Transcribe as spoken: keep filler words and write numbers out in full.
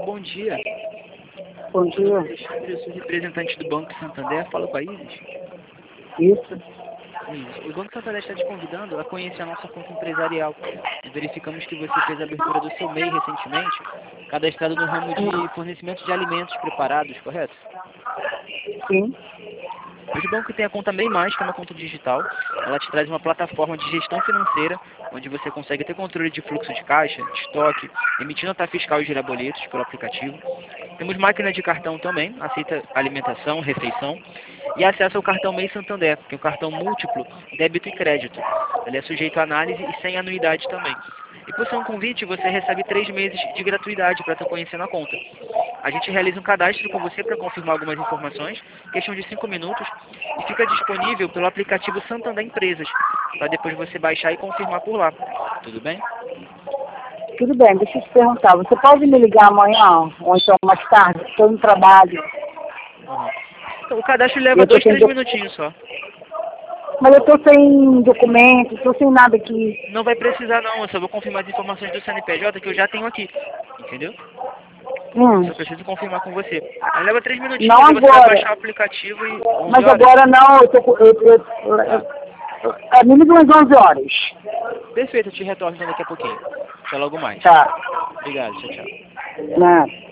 bom dia. Bom dia. Eu sou representante do Banco Santander, falo com a Isis. Isso. Isso. O Banco Santander está te convidando a conhecer a nossa conta empresarial. Verificamos que você fez a abertura do seu M E I recentemente, cadastrado no ramo de fornecimento de alimentos preparados, correto? Sim. Hoje o banco tem a conta M E I Mais, que é uma conta digital. Ela te traz uma plataforma de gestão financeira, onde você consegue ter controle de fluxo de caixa, de estoque, emitir nota fiscal e gerar boletos pelo aplicativo. Temos máquina de cartão também, aceita alimentação, refeição. E acesso ao cartão M E I Santander, que é um cartão múltiplo, débito e crédito. Ele é sujeito a análise e sem anuidade também. E por ser um convite, você recebe três meses de gratuidade para estar conhecendo a conta. A gente realiza um cadastro com você para confirmar algumas informações, questão de cinco minutos, e fica disponível pelo aplicativo Santander Empresas, para depois você baixar e confirmar por lá. Tudo bem? Tudo bem, deixa eu te perguntar. Você pode me ligar amanhã, ou então mais tarde? Estou no trabalho. Uhum. Então, o cadastro leva Eu tô dois, sem três doc- minutinhos só. Mas eu estou sem documento, estou sem nada aqui. Não vai precisar não, eu só vou confirmar as informações do C N P J que eu já tenho aqui. Entendeu? Hum. Só preciso confirmar com você. Aí leva três minutinhos, Não aí você vai agora. baixar o aplicativo e onze Mas horas. agora não, eu tô com... Eu, eu, eu, Tá. eu, é mínimo umas onze horas. Perfeito, eu te retorno então daqui a pouquinho. Até logo mais. Tá. Obrigado, tchau, tchau. Né?